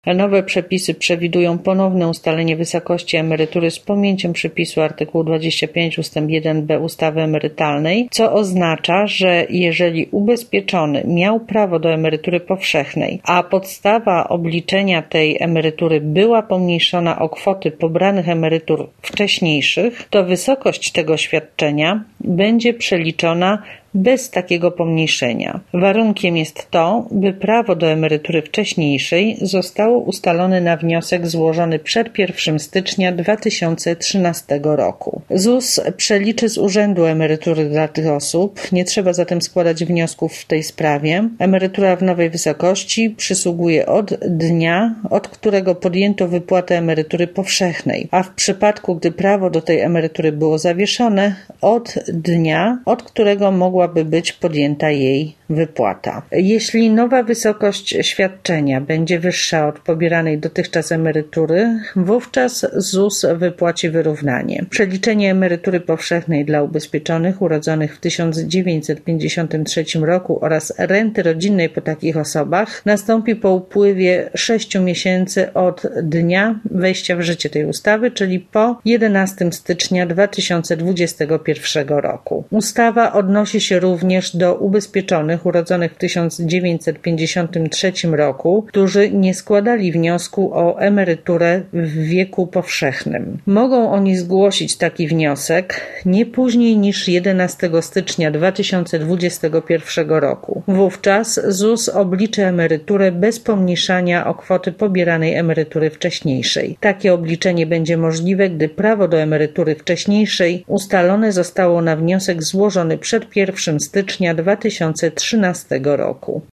Nowe przepisy przewidują ponowne ustalenie wysokości emerytury z pominięciem przepisu artykułu 25 ust. 1b ustawy emerytalnej, co oznacza, że jeżeli ubezpieczony miał prawo do emerytury powszechnej, a podstawa obliczenia tej emerytury była pomniejszona o kwoty pobranych emerytur wcześniejszych, to wysokość tego świadczenia będzie przeliczona bez takiego pomniejszenia. Warunkiem jest to, by prawo do emerytury wcześniejszej zostało ustalone na wniosek złożony przed 1 stycznia 2013 roku. ZUS przeliczy z urzędu emerytury dla tych osób, nie trzeba zatem składać wniosków w tej sprawie. Emerytura w nowej wysokości przysługuje od dnia, od którego podjęto wypłatę emerytury powszechnej, a w przypadku, gdy prawo do tej emerytury było zawieszone, od dnia, od którego mogłaby być podjęta jej wypłata. Jeśli nowa wysokość świadczenia będzie wyższa od pobieranej dotychczas emerytury, wówczas ZUS wypłaci wyrównanie. Przeliczenie emerytury powszechnej dla ubezpieczonych urodzonych w 1953 roku oraz renty rodzinnej po takich osobach nastąpi po upływie 6 miesięcy od dnia wejścia w życie tej ustawy, czyli po 11 stycznia 2021 roku. Ustawa odnosi się również do ubezpieczonych urodzonych w 1953 roku, którzy nie składali wniosku o emeryturę w wieku powszechnym. Mogą oni zgłosić taki wniosek nie później niż 11 stycznia 2021 roku. Wówczas ZUS obliczy emeryturę bez pomniejszania o kwoty pobieranej emerytury wcześniejszej. Takie obliczenie będzie możliwe, gdy prawo do emerytury wcześniejszej ustalone zostało na wniosek złożony przed 1 stycznia 2013 roku.